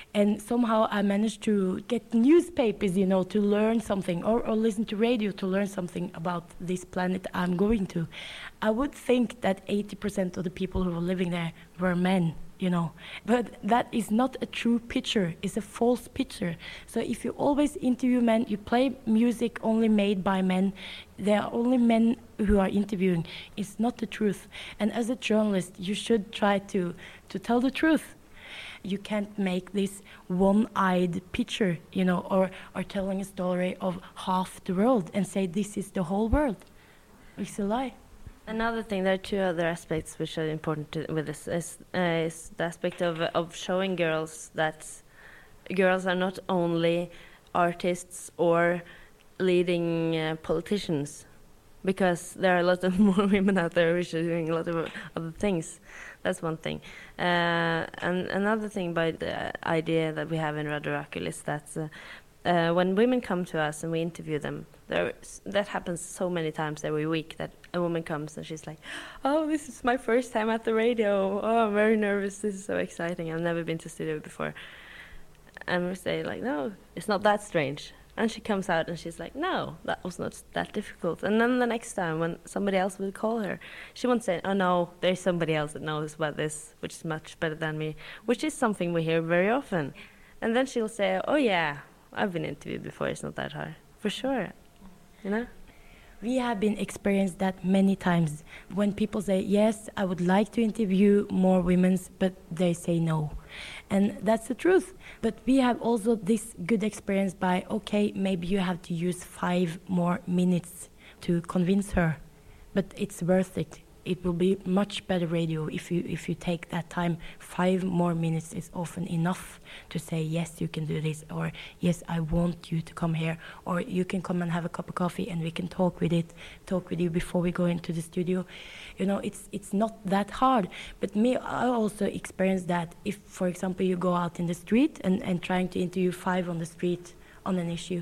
And somehow I managed to get newspapers, you know, to learn something, or, or listen to radio to learn something about this planet I'm going to. I would think that eighty percent of the people who were living there were men, you know. But that is not a true picture, it's a false picture. So if you always interview men, you play music only made by men, there are only men who are interviewing, it's not the truth. And as a journalist, you should try to, to tell the truth. You can't make this one-eyed picture, you know, or, or telling a story of half the world and say this is the whole world. It's a lie. Another thing, there are two other aspects which are important to, with this, is, uh, is the aspect of, of showing girls that girls are not only artists or leading uh, politicians, because there are a lot of more women out there which are doing a lot of other things. That's one thing. Uh, and another thing by the idea that we have in Radio Rakel is that uh, uh, when women come to us and we interview them, there, that happens so many times every week that a woman comes and she's like, oh, this is my first time at the radio. Oh, I'm very nervous. This is so exciting. I've never been to studio before. And we say, like, no, it's not that strange. And she comes out and she's like, no, that was not that difficult. And then the next time when somebody else will call her, she won't say, oh no, there's somebody else that knows about this, which is much better than me, which is something we hear very often. And then she'll say, oh yeah, I've been interviewed before, it's not that hard. For sure, you know? We have been experienced that many times when people say, yes, I would like to interview more women, but they say no. And that's the truth. But we have also this good experience by, okay, maybe you have to use five more minutes to convince her, but it's worth it. It will be much better radio if you if you take that time. Five more minutes is often enough to say, yes, you can do this, or yes, I want you to come here, or you can come and have a cup of coffee and we can talk with it, talk with you before we go into the studio. You know, it's it's not that hard. But me, I also experienced that if, for example, you go out in the street and, and trying to interview five on the street on an issue.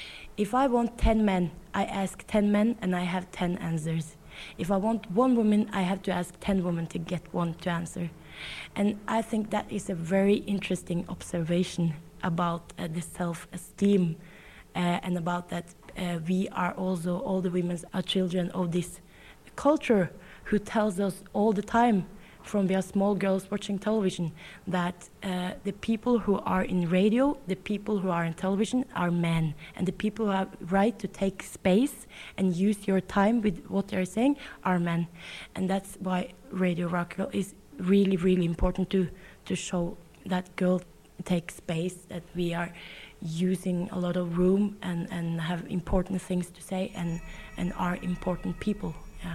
If I want ten men, I ask ten men and I have ten answers. If I want one woman, I have to ask ten women to get one to answer. And I think that is a very interesting observation about uh, the self-esteem uh, and about that uh, we are also, all the women are children of this culture who tells us all the time, from we are small girls watching television, that uh, the people who are in radio, the people who are in television are men, and the people who have right to take space and use your time with what they're saying are men. And that's why Radio Rakel is really, really important to, to show that girl take space, that we are using a lot of room and, and have important things to say and, and are important people. Yeah.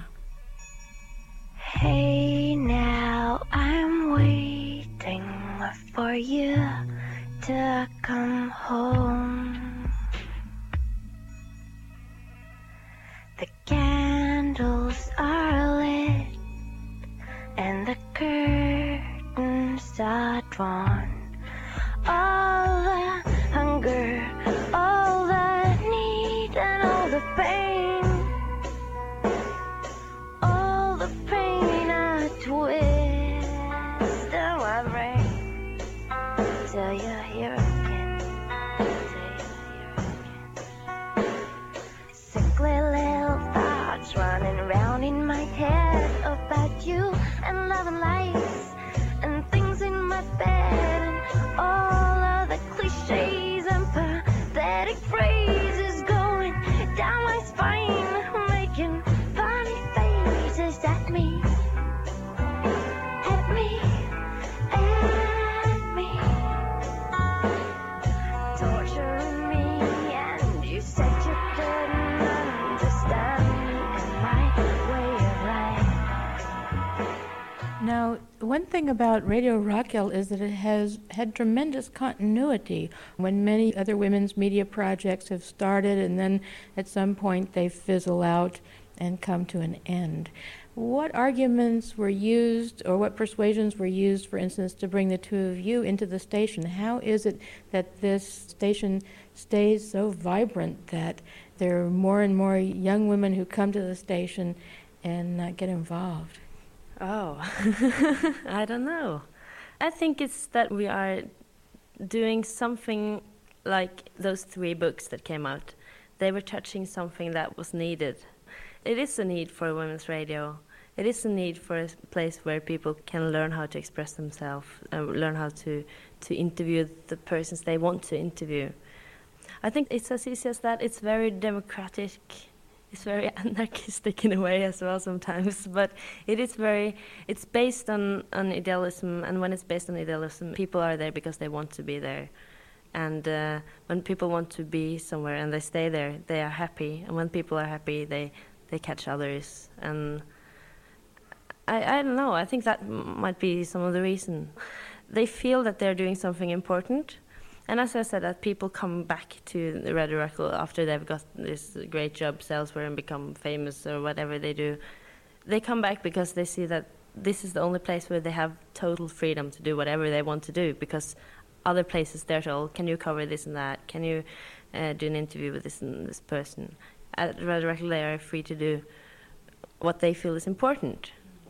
Hey now, I'm waiting for you to come home. The candles are lit and the curtains are drawn. All the hunger, all the need and all the pain, all the pain I twist in my brain till you're here again, till you're here again. Sickly little thoughts running around in my head about you and love and lights and things in my bed and all of the cliches and pathetic phrases going down my spine, making funny faces at me, at me, at me, torturing me. And you said you couldn't understand me and my way of life. Now, one thing about Radio Rakel is that it has had tremendous continuity. When many other women's media projects have started and then at some point they fizzle out and come to an end. What arguments were used or what persuasions were used, for instance, to bring the two of you into the station? How is it that this station stays so vibrant that there are more and more young women who come to the station and uh, get involved? Oh, I don't know. I think it's that we are doing something like those three books that came out. They were touching something that was needed. It is a need for women's radio. It is a need for a place where people can learn how to express themselves, uh, learn how to, to interview the persons they want to interview. I think it's as easy as that. It's very democratic. It's very anarchistic in a way as well sometimes, but it is very, it's based on, on idealism, and when it's based on idealism, people are there because they want to be there. And uh, when people want to be somewhere and they stay there, they are happy. And when people are happy, they, they catch others. And I, I don't know, I think that m- might be some of the reason. They feel that they're doing something important. And as I said, that people come back to the Radio Oracle after they've got this great job elsewhere and become famous or whatever they do. They come back because they see that this is the only place where they have total freedom to do whatever they want to do, because other places they're told, can you cover this and that? Can you uh, do an interview with this and this person? At Radio Oracle, they are free to do what they feel is important.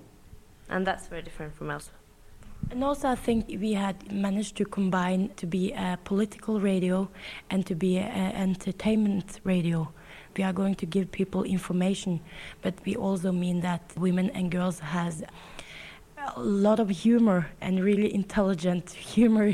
And that's very different from elsewhere. And also I think we had managed to combine to be a political radio and to be an entertainment radio. We are going to give people information, but we also mean that women and girls has a lot of humor and really intelligent humor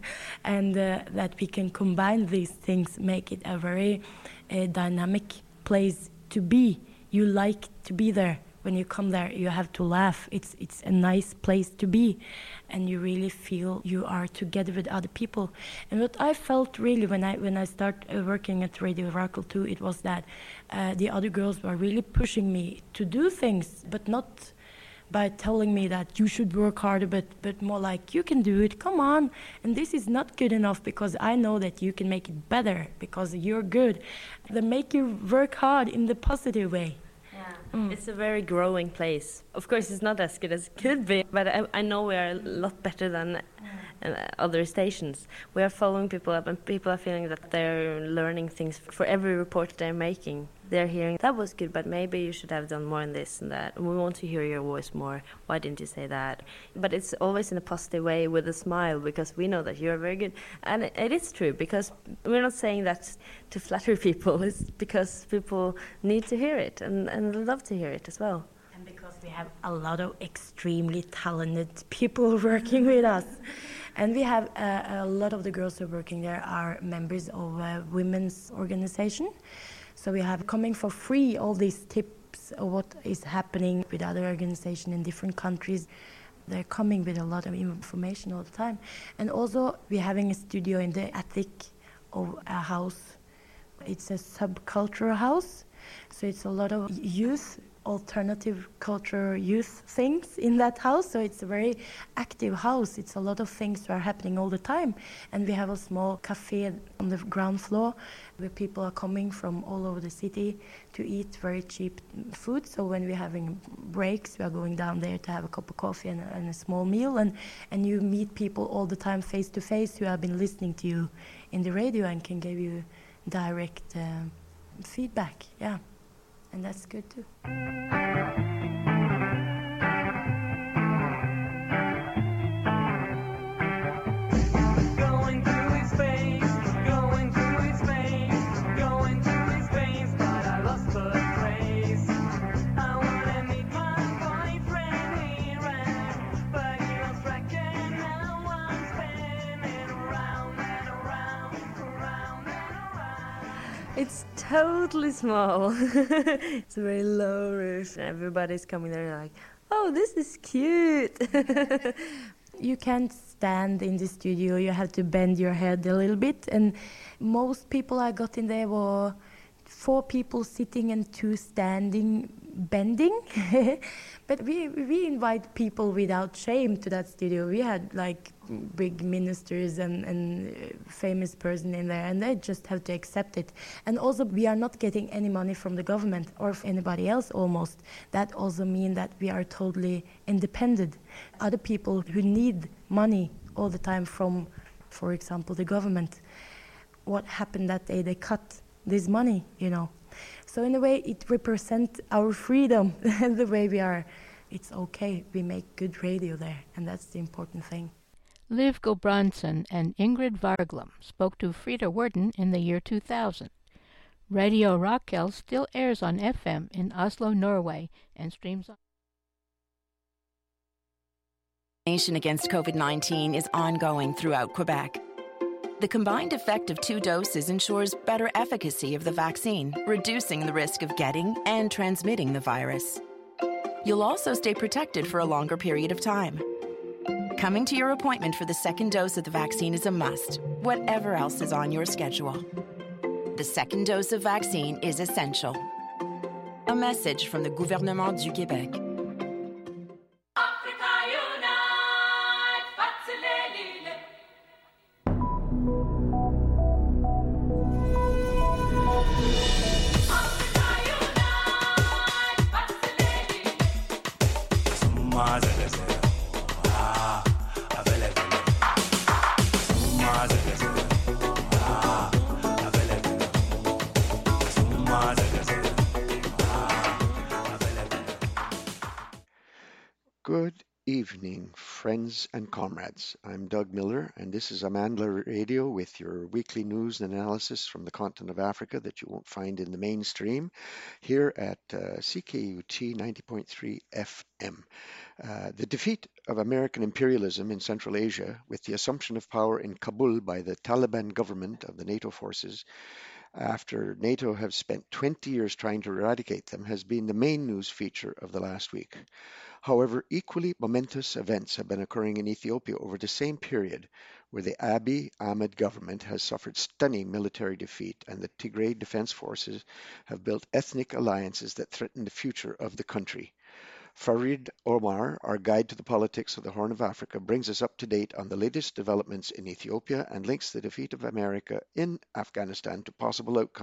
and uh, that we can combine these things, make it a very uh, dynamic place to be. You like to be there. When you come there, you have to laugh. It's it's a nice place to be, and you really feel you are together with other people. And what I felt really when I when I started uh, working at Radio Oracle too, it was that uh, the other girls were really pushing me to do things, but not by telling me that you should work harder, but but more like, you can do it, come on. And this is not good enough because I know that you can make it better because you're good. They make you work hard in the positive way. Mm. It's a very growing place. Of course, it's not as good as it could be, but I, I know we are a lot better than uh, other stations. We are following people up, and people are feeling that they're learning things for every report they're making. They're hearing, that was good, but maybe you should have done more in this and that. And we want to hear your voice more. Why didn't you say that? But it's always in a positive way with a smile, because we know that you're very good. And it, it is true, because we're not saying that to flatter people. It's because people need to hear it and, and love to hear it as well. And because we have a lot of extremely talented people working with us. And we have uh, a lot of the girls who are working there are members of a women's organization. So we have coming for free all these tips of what is happening with other organizations in different countries. They're coming with a lot of information all the time. And also we're having a studio in the attic of a house. It's a subcultural house. So it's a lot of youth, alternative culture youth things in that house. So it's a very active house. It's a lot of things that are happening all the time. And we have a small cafe on the ground floor where people are coming from all over the city to eat very cheap food. So when we're having breaks, we are going down there to have a cup of coffee and, and a small meal. And, and you meet people all the time face to face who have been listening to you in the radio and can give you direct uh, feedback. Yeah. And that's good too. Going through his face, going through his face, going through his veins, but I lost the trace. I wanna meet my boyfriend here, but he lost track and now I'm spinning around and around, around and around. It's totally small. It's a very low roof. Everybody's coming there like, oh, this is cute. You can't stand in the studio. You have to bend your head a little bit. And most people I got in there were four people sitting and two standing, bending. But we we invite people without shame to that studio. We had like big ministers and, and famous person in there, and they just have to accept it. And also we are not getting any money from the government or anybody else almost. That also means that we are totally independent. Other people who need money all the time from, for example, the government, what happened that day? They cut this money, you know. So in a way, it represents our freedom, the way we are. It's okay, we make good radio there, and that's the important thing. Liv Gulbrandsen and Ingrid Varglum spoke to Frida Worden in the year two thousand. Radio Rakel still airs on F M in Oslo, Norway, and streams on. Vaccination against COVID nineteen is ongoing throughout Quebec. The combined effect of two doses ensures better efficacy of the vaccine, reducing the risk of getting and transmitting the virus. You'll also stay protected for a longer period of time. Coming to your appointment for the second dose of the vaccine is a must, whatever else is on your schedule. The second dose of vaccine is essential. A message from the Gouvernement du Québec. Good evening, friends and comrades. I'm Doug Miller, and this is Amandla Radio with your weekly news and analysis from the continent of Africa that you won't find in the mainstream here at uh, C K U T ninety point three F M. Uh, the defeat of American imperialism in Central Asia with the assumption of power in Kabul by the Taliban government of the NATO forces after NATO have spent twenty years trying to eradicate them has been the main news feature of the last week. However, equally momentous events have been occurring in Ethiopia over the same period, where the Abiy Ahmed government has suffered stunning military defeat and the Tigray Defense Forces have built ethnic alliances that threaten the future of the country. Farid Omar, our guide to the politics of the Horn of Africa, brings us up to date on the latest developments in Ethiopia and links the defeat of America in Afghanistan to possible outcomes